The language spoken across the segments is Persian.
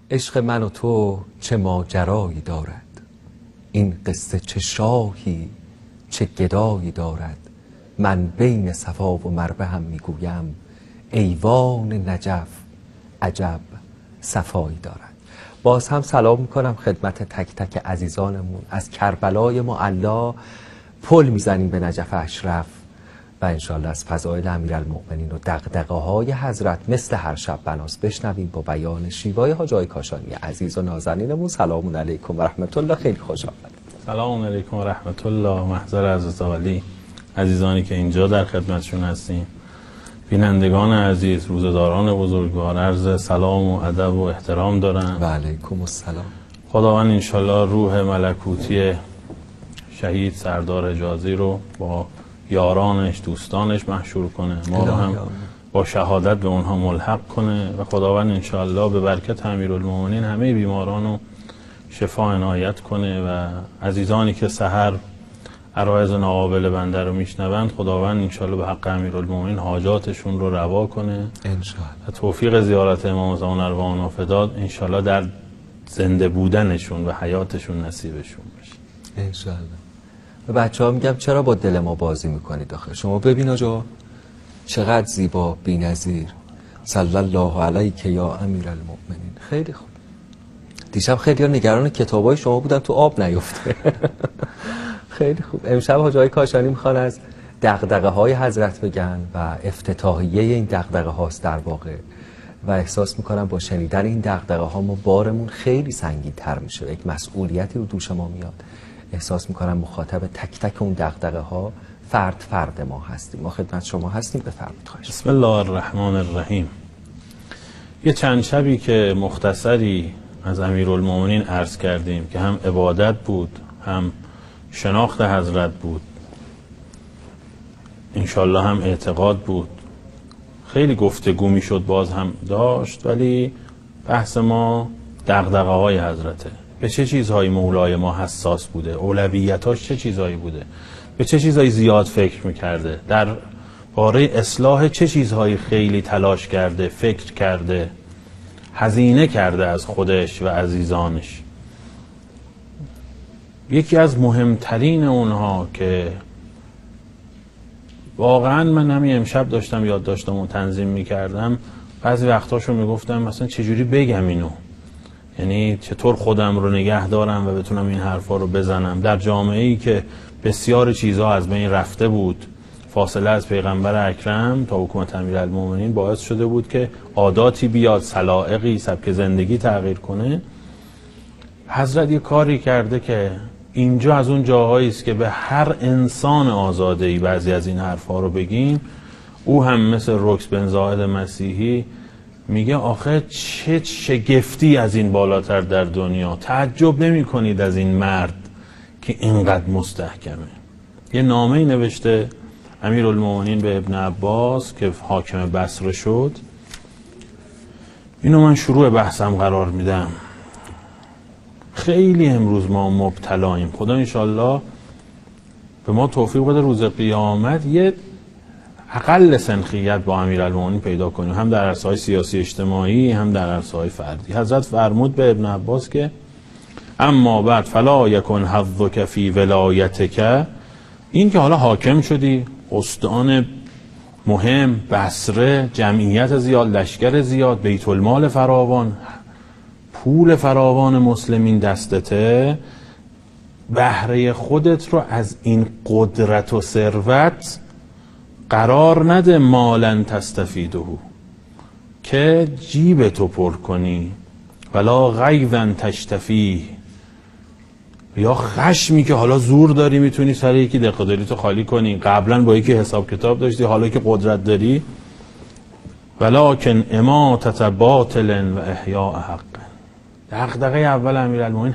عشق من و تو چه ماجرایی دارد، این قصه چه شاهی چه گدایی دارد. من بین صفا و مروه هم میگویم، ایوان نجف عجب صفایی دارد. باز هم سلام میکنم خدمت تک تک عزیزانمون. از کربلای معلا پل میزنیم به نجف اشرف و انشالله از فضایل امیرالمؤمنین و دغدغه های حضرت مثل هر شب بناس بشنویم با بیان شیوای حاج آقای کاشانی عزیز و نازنینمون. سلام علیکم و رحمت الله. خیلی خوش آمدید. سلام علیکم و رحمت الله. محضر عزیز عالی، عزیزانی که اینجا در خدمتشون هستیم، بینندگان عزیز، روزداران بزرگوار، عرض سلام و ادب و احترام دارم. و علیکم السلام. خداوند انشالله روح ملکوتی شهید سردار حجازی رو با یارانش دوستانش محشور کنه، ما رو هم با شهادت به اونها ملحق کنه و خداوند انشالله به برکت امیرالمؤمنین همه بیماران رو شفا عنایت کنه و عزیزانی که سحر عرایض ناقابل بنده رو میشنوند خداوند انشالله به حق امیرالمؤمنین حاجاتشون رو روا کنه انشالله و توفیق زیارت امام زمان ارواحنا فداد انشالله در زنده بودنشون و حیاتشون نصیبشون بشه انشالله. و بچه ها میگم چرا با دل ما بازی میکنید آخه؟ شما ببین آجا چقدر زیبا بی‌نظیر. صلی الله علیک یا امیرالمؤمنین. خیلی خوب. دیشب خیلی ها نگران کتابای شما بودن تو آب نیفته. خیلی خوب. امشب حاج آقای کاشانی میخوان از دغدغه های حضرت بگن و افتتاحیه این دغدغه هاست در واقع و احساس میکنم با شنیدن این دغدغه ها ما بارمون خیلی سنگین تر میشه، یک مسئولیتی رو دوش ما میاد. احساس میکنم مخاطب تک تک اون دغدغه ها فرد ما هستیم. ما خدمت شما هستیم. بفرمایید. خواهش. بسم الله الرحمن الرحیم. یه چند شبی که مختصری از امیرالمؤمنین عرض کردیم که هم عبادت بود هم شناخت حضرت بود، انشالله هم اعتقاد بود. خیلی گفتگو میشد باز هم داشت، ولی بحث ما دغدغه های حضرته. به چه چیزهای مولای ما حساس بوده، اولویتاش چه چیزهایی بوده، به چه چیزهایی زیاد فکر میکرده، در باره اصلاح چه چیزهایی خیلی تلاش کرده، فکر کرده، هزینه کرده از خودش و عزیزانش. یکی از مهمترین اونها که واقعا من همین امشب داشتم یاد داشتم و تنظیم میکردم، بعضی وقتاشو میگفتم مثلا چجوری بگم اینو، یعنی چطور خودم رو نگه دارم و بتونم این حرفا رو بزنم در جامعه‌ای که بسیار چیزها از بین رفته بود. فاصله از پیغمبر اکرم تا حکومت امیرالمؤمنین باعث شده بود که عاداتی بیاد، سلائقی، سبک زندگی تغییر کنه. حضرت یه کاری کرده که اینجا از اون جاهایی است که به هر انسان آزاده‌ای بعضی از این حرفا رو بگیم. او هم مثل رکس بن زاهد مسیحی میگه آخه چه شگفتی از این بالاتر در دنیا، تعجب نمی کنید از این مرد که اینقدر مستحکمه. یه نامه‌ای نوشته امیرالمؤمنین به ابن عباس که حاکم بصره شد. اینو من شروع بحثم قرار میدم. خیلی امروز ما مبتلاییم. خدا انشالله به ما توفیق بده روز قیامت یه اقل سنخیت با امیرالمؤمنین پیدا کنیم، هم در عرصه‌های سیاسی اجتماعی هم در عرصه‌های فردی. حضرت فرمود به ابن عباس که اما بعد فلا یکن حظک فی ولایتک، این که حالا حاکم شدی، استان مهم، بصره، جمعیت زیاد، لشکر زیاد، بیت المال فراوان، پول فراوان مسلمین دستته، بهره خودت رو از این قدرت و ثروت قرار نده مالن تستفیده، که جیبتو پر کنی، ولا غیظن تشتفیه، یا خشمی که حالا زور داری میتونی سر یکی دقیقه خالی کنی، قبلا با یکی حساب کتاب داشتی حالا که قدرت داری. ولکن اماتت باطل و احیاء حق. دغدغه اول امیرالمؤمنین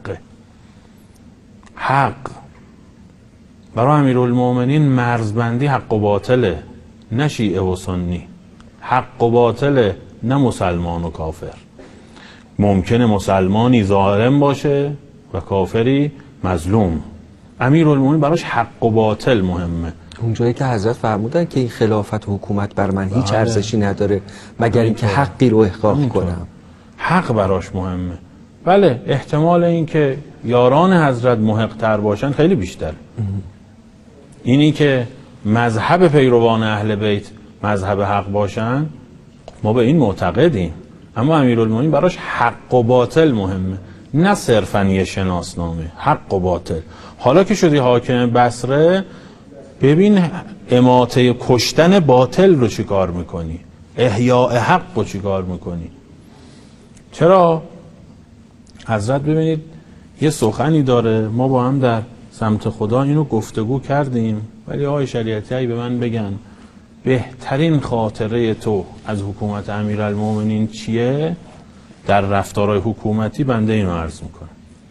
حق. برای امیرالمؤمنین مرزبندی حق و باطله، نه شیعه و سنی. حق و باطله، نه مسلمان و کافر. ممکنه مسلمانی ظالم باشه و کافری مظلوم. امیرالمؤمنین براش حق و باطل مهمه. اونجایی که حضرت فرمودن که این خلافت و حکومت بر من هیچ ارزشی نداره مگر اینکه حقی رو احقاق کنم. حق براش مهمه. بله احتمال این که یاران حضرت محق تر باشن خیلی بیشتره. اینی که مذهب پیروان اهل بیت مذهب حق باشن ما به این معتقدیم، اما امیرالمومنین براش حق و باطل مهمه، نه صرفاً یه شناسنامه. حق و باطل. حالا که شدی حاکم بصره، ببین اماطه کشتن باطل رو چی کار میکنی، احیاء حق رو چی کار میکنی. چرا؟ حضرت ببینید یه سخنی داره، ما با هم در سمت خدا اینو گفتگو کردیم، ولی آقای شریعتی هایی به من بگن بهترین خاطره تو از حکومت امیرالمومنین چیه در رفتارهای حکومتی؟ بنده اینو عرض میکنم.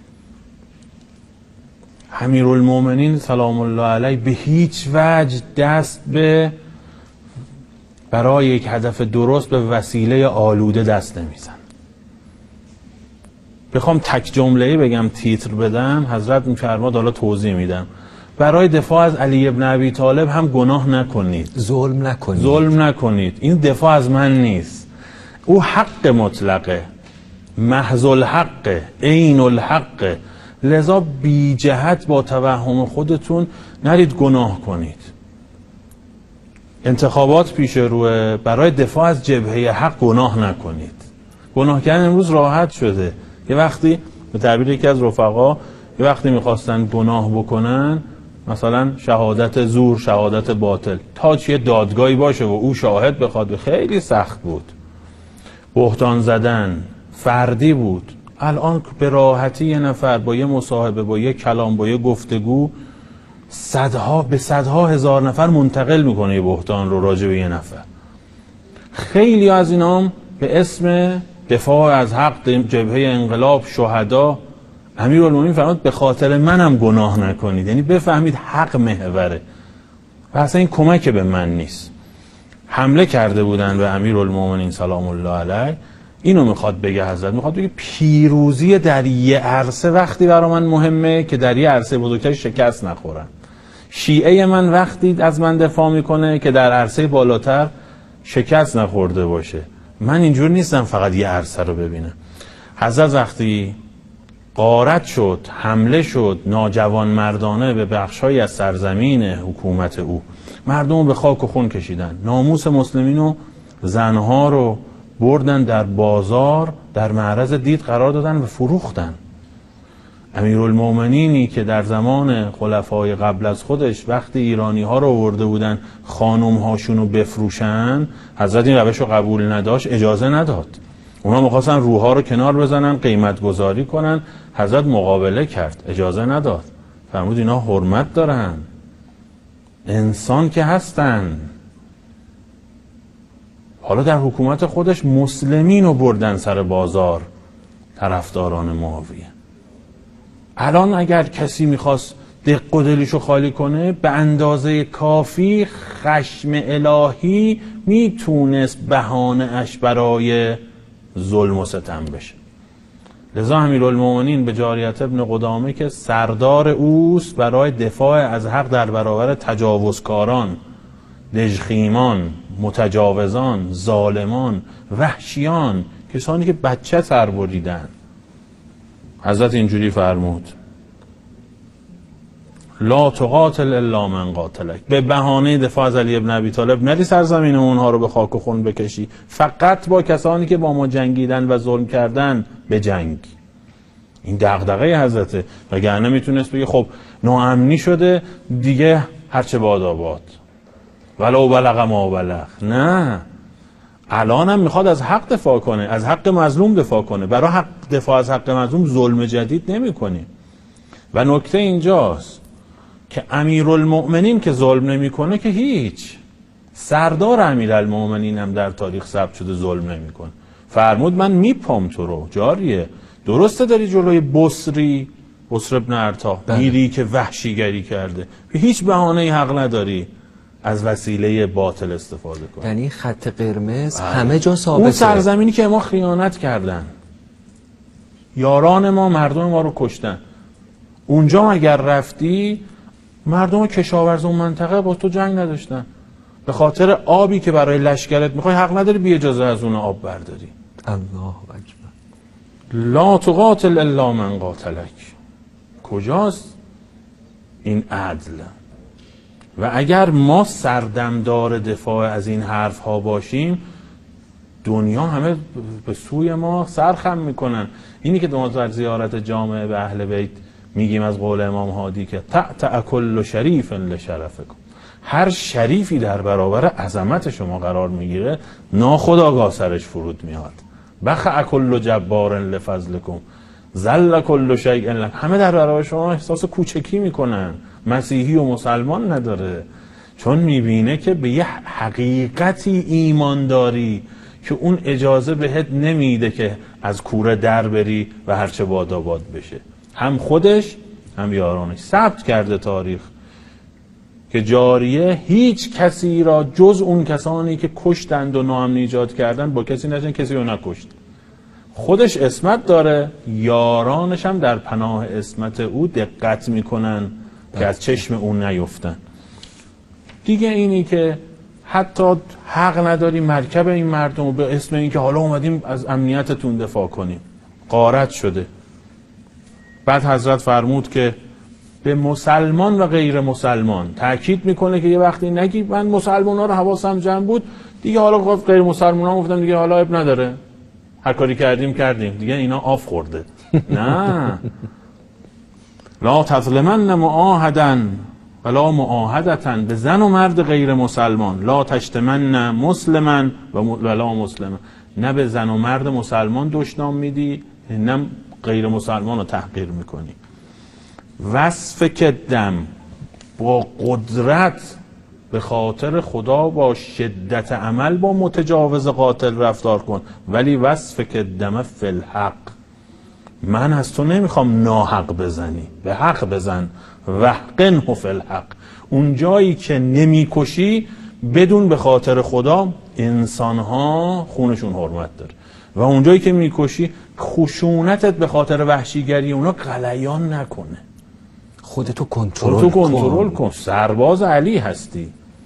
امیرالمومنین سلام الله علیه به هیچ وجه دست به برای یک هدف درست به وسیله آلوده دست نمیزن. بخوام تک جمله‌ای بگم تیتر بدم، حضرت می‌فرماد، حالا توضیح میدم، برای دفاع از علی ابن ابی طالب هم گناه نکنید، ظلم نکنید. این دفاع از من نیست، او حق مطلقه، محض الحق، عین الحق. لذا بی جهت با توهم خودتون نرید گناه کنید. انتخابات پیش روه، برای دفاع از جبهه حق گناه نکنید. گناه کردن امروز راحت شده. یه وقتی به تعبیر یکی از رفقا، یه وقتی میخواستن گناه بکنن، مثلا شهادت زور، شهادت باطل، تا چیه دادگاهی باشه و او شاهد بخواد، خیلی سخت بود. بهتان زدن فردی بود. الان به راحتی یه نفر با یه مصاحبه، با یه کلام، با یه گفتگو صدها هزار نفر منتقل میکنه یه بهتان رو راجع به یه نفر. خیلی از اینام به اسم دفاع از حق، جبهه انقلاب، شهدا. امیرالمومنین فرمود به خاطر منم گناه نکنید، یعنی بفهمید حق محوره و اصلا این کمک به من نیست. حمله کرده بودن به امیرالمومنین سلام الله علیه. اینو میخواد بگه حضرت، میخواد بگه پیروزی در یه عرصه وقتی برای من مهمه که در یه عرصه بزرگتر شکست نخورم. شیعه من وقتی از من دفاع میکنه که در عرصه بالاتر شکست نخورده باشه. من اینجور نیستم فقط یه عرصه رو ببینم. حضرت وقتی غارت شد، حمله شد ناجوان مردانه به بخش‌هایی از سرزمین حکومت او، مردم رو به خاک و خون کشیدن، ناموس مسلمین و زنها رو بردن در بازار، در معرض دید قرار دادن و فروختن. امیرالمومنینی که در زمان خلفای قبل از خودش وقتی ایرانی ها رو آورده بودن خانم هاشون رو بفروشن، حضرت این روش رو قبول نداشت، اجازه نداد. اونا میخواستن روحا رو کنار بزنن، قیمت گذاری کنن، حضرت مقابله کرد، اجازه نداد. فرمود اینا حرمت دارن، انسان که هستن. حالا در حکومت خودش مسلمین رو بردن سر بازار، طرفداران معاویه. الان اگر کسی میخواست دق و دلیشو خالی کنه، به اندازه کافی خشم الهی میتونست بهانه اش برای ظلم و ستم بشه. لذا امیرالمومنین به جاریت ابن قدامه که سردار اوست برای دفاع از حق در برابر تجاوزکاران، دژخیمان، متجاوزان، ظالمان، وحشیان، کسانی که بچه سر بریدن. حضرت اینجوری فرمود لا تقاتل الا من قاتلک. به بهانه دفاع از علی ابن ابی طالب نری سرزمین اونها رو به خاک و خون بکشی، فقط با کسانی که با ما جنگیدن و ظلم کردن به جنگ. این دغدغه حضرته. وگرنه میتونست بگه خب ناامنی شده دیگه هرچه باد آباد، ولو بلغ ما بلغ. نه، الان هم میخواد از حق دفاع کنه، از حق مظلوم دفاع کنه. برای حق دفاع از حق مظلوم ظلم جدید نمی کنیم. و نکته اینجاست که امیرالمؤمنین که ظلم نمی کنه که هیچ، سردار امیرالمؤمنین هم در تاریخ ثبت شده ظلم نمی کنه. فرمود من میپام تو رو، جاریه، درسته داری جلوی بصر ابن ارتا میری که وحشیگری کرده، به هیچ بهانه‌ای حق نداری از وسیله باطل استفاده کنی. یعنی خط قرمز همه جا ثابته. اون سرزمینی که ما خیانت کردن، یاران ما مردم ما رو کشتن، اونجا اگر رفتی مردم کشاورز اون منطقه با تو جنگ نداشتن، به خاطر آبی که برای لشکرت میخوای حق نداری بی اجازه از اون آب برداری. الله اکبر. لا تقاتل الا من قاتلک. کجاست این عدل؟ و اگر ما سردمدار دفاع از این حرف ها باشیم، دنیا همه به سوی ما سرخم میکنن. اینی که ما در زیارت جامع به اهل بیت میگیم از قول امام هادی که تأتأ کل شریف لشرفکم، هر شریفی در برابر عظمت شما قرار میگیره ناخودآگاه سرش فرود میاد. بخع کل جبار لفضلکم ذل کل شیء لکم، همه در برابر شما احساس کوچکی میکنن. مسیحی و مسلمان نداره، چون میبینه که به یه حقیقتی ایمان داری که اون اجازه بهت نمیده که از کوره در بری و هرچه باداباد بشه. هم خودش هم یارانش ثبت کرده تاریخ که جاریه هیچ کسی را جز اون کسانی که کشتند و ناامنی ایجاد کردن با کسی نشن، کسی رو نکشت. خودش اسمت داره، یارانش هم در پناه اسمت او دقت میکنن که از چشم اون نیفتن. دیگه اینی که حتی حق نداری مرکب این مردم رو به اسم این که حالا اومدیم از امنیتتون دفاع کنیم غارت شده. بعد حضرت فرمود که به مسلمان و غیر مسلمان تأکید میکنه که یه وقتی نگی من مسلمان ها رو حواسم جمع بود، دیگه حالا غیر مسلمان ها گفتم دیگه حالا اب نداره، هر کاری کردیم دیگه اینا آف خورده. نه، لا تظلمن معاهدا ولا معاهدتا، به زن و مرد غیر مسلمان. لا تشتمن مسلما ولا مسلما، نه به زن و مرد مسلمان دشنام میدی نه غیر مسلمان رو تحقیر میکنی. وصف کدم، با قدرت به خاطر خدا با شدت عمل با متجاوز قاتل رفتار کن، ولی وصف کدم فی الحق، من از تو نمیخوام ناحق بزنی، به حق بزن. وحقنه فی الحق، اون جایی که نمیکشی بدون به خاطر خدا انسانها خونشون حرمت داره، و اون جایی که میکشی خشونتت به خاطر وحشیگری اونا غلیان نکنه. خودتو کنترل کن. سرباز علی هستی.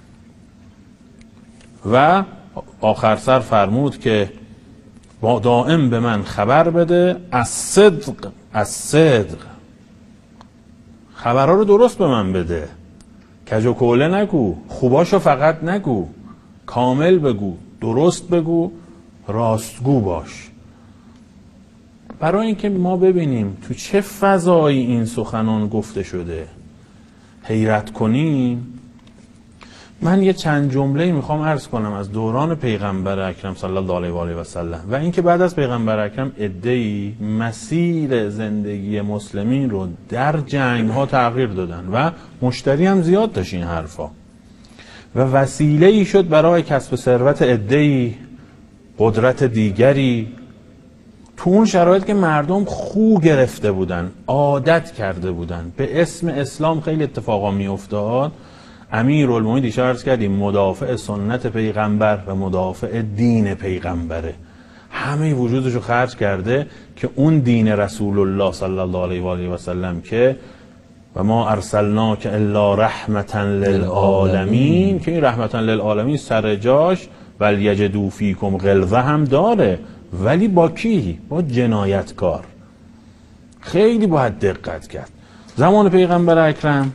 و آخر سر فرمود که با دائم به من خبر بده از صدق، خبرها رو درست به من بده، کج و کوله نگو، خوباشو فقط نگو، کامل بگو، درست بگو، راستگو باش. برای اینکه ما ببینیم تو چه فضایی این سخنان گفته شده حیرت کنیم، من یه چند جمله میخوام عرض کنم از دوران پیغمبر اکرم صلی الله علیه و آله و سلم، و اینکه بعد از پیغمبر اکرم عده‌ای مسیر زندگی مسلمین رو در جنگ ها تغییر دادن و مشتری هم زیاد داشت این حرفا، و وسیله ای شد برای کسب ثروت عده‌ای، قدرت دیگری، تو اون شرایط که مردم خو گرفته بودن، عادت کرده بودن. به اسم اسلام خیلی اتفاقا می افتاد. امیرالمومنین دیشب عرض کردیم مدافع سنت پیغمبر و مدافع دین پیغمبره، همه وجودشو خرج کرده که اون دین رسول الله صلی الله علیه و آله و سلم که و ما ارسلناک الا رحمتا للعالمین، که این رحمتا للعالمین سر جاش ولیجدوا فیکم غلظه هم داره، ولی با کی؟ با جنایتکار. خیلی باید دقت کرد. زمان پیغمبر اکرم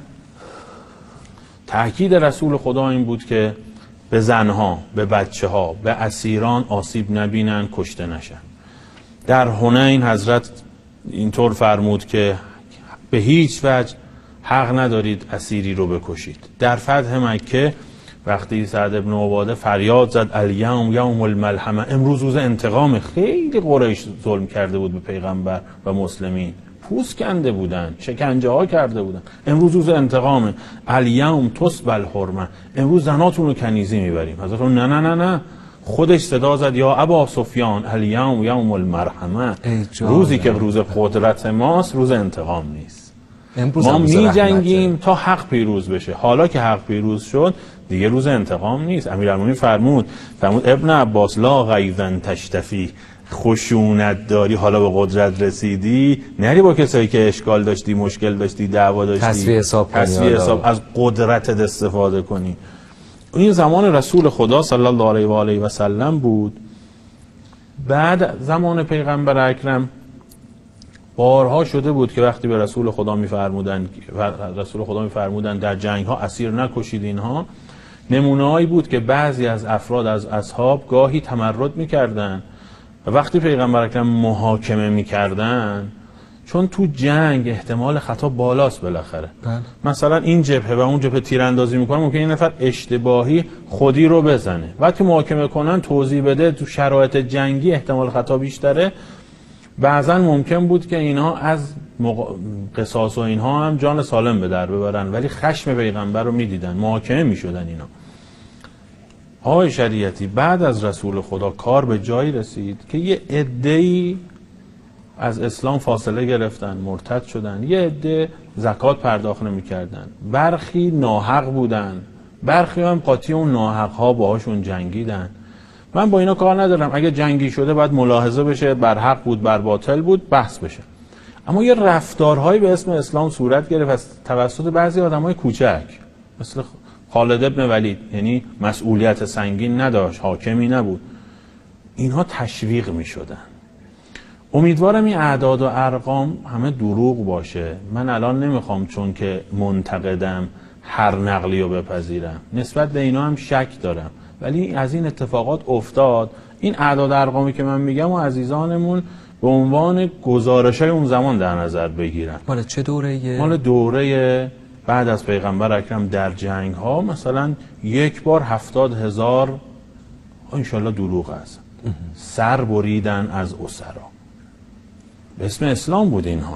تأکید رسول خدا این بود که به زنها، به بچه ها، به اسیران آسیب نبینن، کشته نشن. در حنین حضرت اینطور فرمود که به هیچ وجه حق ندارید اسیری رو بکشید. در فتح مکه وقتی سعد ابن عباده فریاد زد الیوم یوم الملحمه، امروز روز انتقام، خیلی قریش ظلم کرده بود به پیغمبر و مسلمین، پوست کنده بودن، شکنجه ها کرده بودن، امروز روز انتقامه. الیوم تسبل الحرمه، امروز زناتون رو کنیزی میبریم. حضرت نه نه نه نه، خودش صدا زد یا ابا سفیان الیوم یوم المرحمه، روزی که روز قدرت ماست روز انتقام نیست. ما می جنگیم تا حق پیروز بشه. حالا که حق پیروز شد دیگه روز انتقام نیست. امیرالمومنین فرمود ابن عباس لا غیظا تشتفی، خشونت داری حالا به قدرت رسیدی نری با کسایی که اشکال داشتی، مشکل داشتی، دعوا داشتی، تصفیه حساب از قدرتت استفاده کنی. این زمان رسول خدا صلی الله علیه و آله و سلم بود. بعد زمان پیغمبر اکرم بارها شده بود که وقتی به رسول خدا میفرمودن در جنگ ها اسیر نکشید، اینها نمونه‌ای بود که بعضی از افراد از اصحاب گاهی تمرد میکردن و وقتی پیغمبر اکرم محاکمه میکردن، چون تو جنگ احتمال خطا بالاست بالاخره، مثلا این جبهه و اون جبهه تیراندازی میکنه، ممکنه این نفر اشتباهی خودی رو بزنه، وقتی محاکمه کنن توضیح بده تو شرایط جنگی احتمال خطا بیشتره، بعضا ممکن بود که اینها از قصاص و اینها هم جان سالم به در ببرن، ولی خشم پیغمبر رو میدیدن، محاکمه میشدن اینا. آقای شریعتی بعد از رسول خدا کار به جایی رسید که یه عده‌ای از اسلام فاصله گرفتن، مرتد شدن، یه عده زکات پرداخت نمی‌کردن، برخی ناحق بودن، برخی هم قاطی اون ناحق ها باهاشون جنگیدن. من با اینا کار ندارم، اگه جنگی شده باید ملاحظه بشه، بر حق بود بر باطل بود بحث بشه، اما یه رفتارهایی به اسم اسلام صورت گرفت از توسط بعضی آدمای کوچک مثل خالد ابن ولید، یعنی مسئولیت سنگین نداشت، حاکمی نبود، اینها تشویق می‌شدن. امیدوارم این اعداد و ارقام همه دروغ باشه. من الان نمیخوام چون که منتقدم هر نقلی رو بپذیرم، نسبت به اینا هم شک دارم، ولی از این اتفاقات افتاد. این اعداد و ارقامی که من میگم و عزیزانمون به عنوان گزارش‌های اون زمان در نظر بگیرن. مال چه دوره‌ایه؟ مال دوره بعد از پیغمبر اکرم در جنگ ها، مثلا یک بار 70,000 انشالله دروغ است سر بریدن از اسرا، به اسم اسلام بود اینها.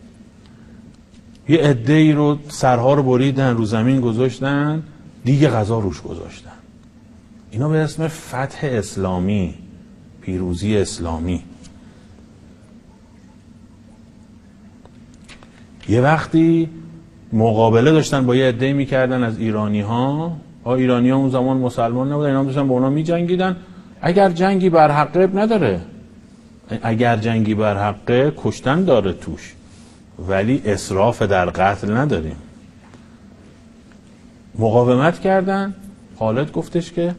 یه عده‌ای رو سرها رو بریدن، رو زمین گذاشتن، دیگه غذا روش گذاشتن. اینا به اسم فتح اسلامی، پیروزی اسلامی. یه وقتی مقابله داشتن با یه عده‌ای میکردن از ایرانی ها اون زمان مسلمان نبودن، اینا داشتن با اونا میجنگیدن. اگر جنگی بر حقه نداره، اگر جنگی بر حقه کشتن داره توش، ولی اسراف در قتل نداریم. مقاومت کردن. خالد گفتش که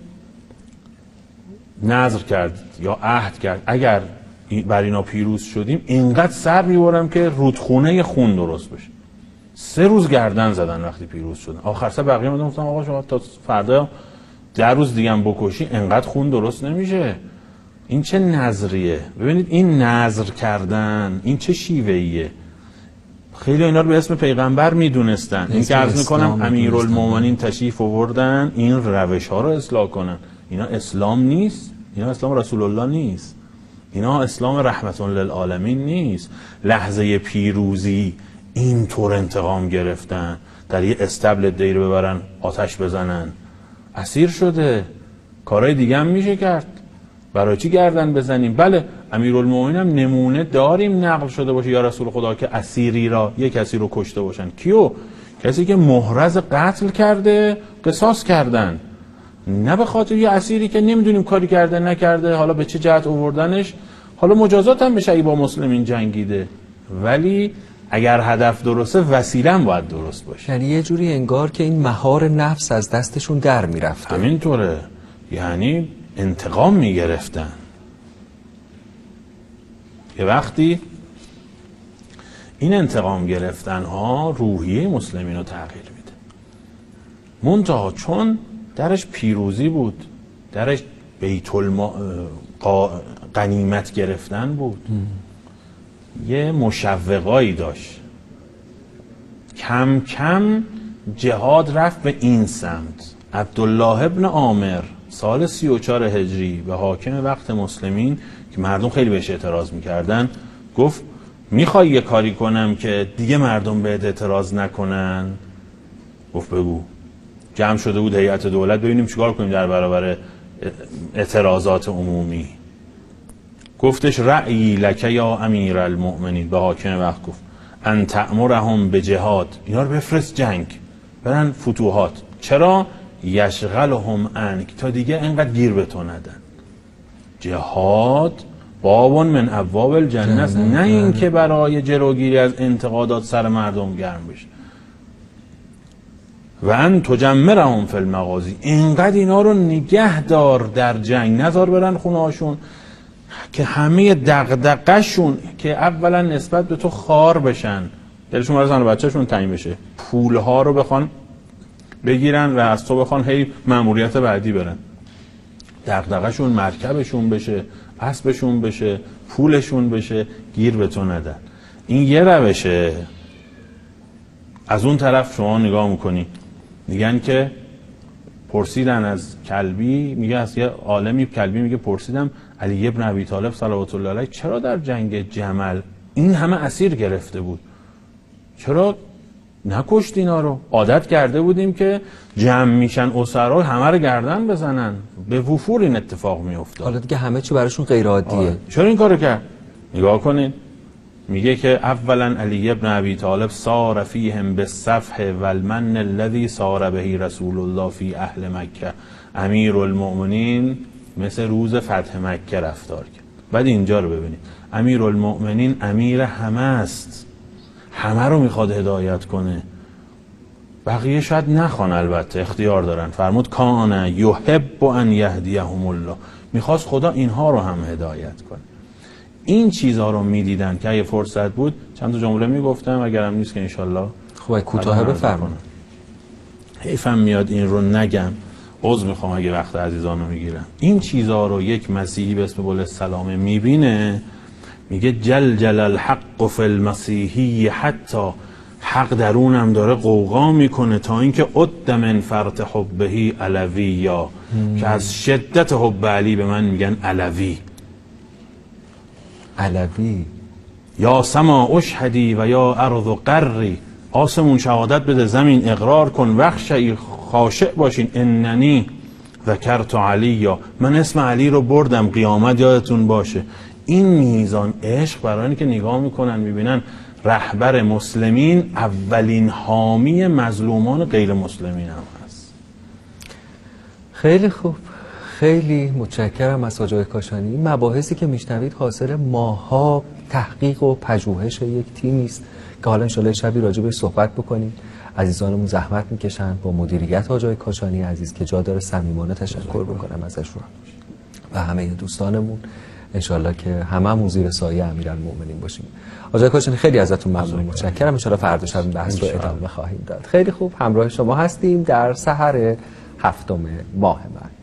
نذر کرد یا عهد کرد اگر بر اینا پیروز شدیم اینقدر سر میبرم که رودخونه خون درست بشه. 3 روز گردن زدن وقتی پیروز شدن. آخر سر بقیه اومدن گفتن آقا شما تا فردا 10 روز دیگه هم بکشی اینقدر خون درست نمیشه. این چه نظریه؟ ببینید این نظر کردن این چه شیوهیه. خیلی اینا رو به اسم پیغمبر میدونستن. این که عرض میکنم امیرالمومنین تشریف آوردن این روش ها رو اصلاح کنن. اینا اسلام نیست، اینا اسلام رسول الله نیست، اینا اسلام رحمت للعالمین نیست. لحظه پیروزی اینطور انتقام گرفتن، در یه استبل دیر ببرن آتش بزنن، اسیر شده، کارهای دیگه هم میشه کرد. برای چی گردن بزنیم؟ بله امیرالمومنین هم نمونه داریم نقل شده باشه یا رسول خدا که اسیری را یک کسی رو کشته باشن. کیو؟ کسی که محرز قتل کرده قصاص کردن، نه به خاطر یه اسیری که نمیدونیم کاری کرده نکرده، حالا به چه جهت آوردنش، حالا مجازات هم بشه با مسلمین جنگیده، ولی اگر هدف درسته وسیله هم باید درست باشه. یعنی یه جوری انگار که این مهار نفس از دستشون در میرفته. همینطوره، یعنی انتقام میگرفتن. یه وقتی این انتقام گرفتن ها روحیه مسلمین رو تغییر میده. منتها چون درش پیروزی بود، درش غنیمت گرفتن بود، یه مشوقایی داشت، کم کم جهاد رفت به این سمت. عبدالله ابن عامر سال 34 هجری به حاکم وقت مسلمین که مردم خیلی بهش اعتراض میکردن گفت میخوای یه کاری کنم که دیگه مردم بهت اعتراض نکنن؟ گفت بگو. جمع شده بود هیئت دولت، ببینیم چیکار کنیم در برابر اعتراضات عمومی. گفتش رأیی لک یا امیر المؤمنین، به حاکم وقت گفت ان تأمرهم به جهاد، اینا رو بفرست جنگ، برن فتوحات. چرا؟ یشغلهم عنک، تا دیگه اینقدر گیر به تو ندن. جهاد بابون من ابواب الجنه است، نه این که برای جلوگیری از انتقادات سر مردم گرم بشه. و ان تجمرهم فی المغازی، اینقدر اینا رو نگه دار در جنگ، نذار برن خونه هاشون. که همه دغدغه‌شون که اولا نسبت به تو خار بشن، دلشون برای زن و بچه‌شون تنگ بشه، پولها رو بخوان بگیرن و از تو بخوان هی مأموریت بعدی برن، دغدغه‌شون مرکبشون بشه، اسبشون بشه، پولشون بشه، گیر به تو ندن. این یه روشه. از اون طرف شما نگاه میکنی، میگن که پرسیدن از کلبی، میگه از یه عالمی کلبی میگه پرسیدم علی ابن ابی طالب صلوات الله علیه چرا در جنگ جمل این همه اسیر گرفته بود، چرا نکشت اینا رو؟ عادت کرده بودیم که جمع میشن اسرا همه رو گردن بزنن، به وفور این اتفاق میافتاد. حالا دیگه همه چی براشون غیر عادیه. چرا این کارو کرد؟ نگاه کنید، میگه که اولا علی ابن ابی طالب صار فیهم بالصفح والمن الذی صار به رسول الله فی اهل مکه امیر المؤمنین، مثل روز فتح مکه رفتار کرد. بعد اینجا رو ببینید، امیر المؤمنین امیر همه است، همه رو میخواد هدایت کنه، بقیه شاید نخوان، البته اختیار دارن. فرمود کان یحب ان یهدیهم الله، میخواست خدا اینها رو هم هدایت کنه. این چیزها رو میدیدن که اگه فرصت بود چند تا جمله میگفتم، اگرم نیست که انشالله خب کوتاه بفرمایید. حیفم میاد این رو نگم، عذر میخوام اگه وقت عزیزانو میگیرم. این چیزها رو یک مسیحی به اسم السلام میبینه، میگه جل جل الحق فی المسیحی، حتی حق درونم داره قوقا میکنه تا اینکه عد من فرط حبهی علوی، یا که از شدت حب علی به من میگن علوی. علوی. یا سما اشهدی و یا ارض قری، آسمون شهادت بده، زمین اقرار کن، وخشعی خاشع باشین، اننی ذکرت علی، یا من اسم علی رو بردم، قیامت یادتون باشه. این میزان عشق برای اینکه نگاه میکنن میبینن رهبر مسلمین اولین حامی مظلومان غیر مسلمین هم هست. خیلی خوب، خیلی متشکرم از حاج آقای کاشانی. این مباحثی که میشنوید حاصل ماها تحقیق و پژوهش یک تیمی است که حالا انشالله شبی راجع بهش صحبت بکنیم. عزیزانمون زحمت میکشن با مدیریت حاج آقای کاشانی عزیز که جا داره صمیمانه تشکر بکنم ازشون و همه دوستانمون. انشالله که هممون زیر سایه امیرالمومنین باشیم. حاج آقای کاشانی خیلی ازتون ممنون، متشکرم. انشالله فردا شب این بحث رو ادامه خواهیم داد. خیلی خوب، همراه شما هستیم در سحر 7 ماه ماه.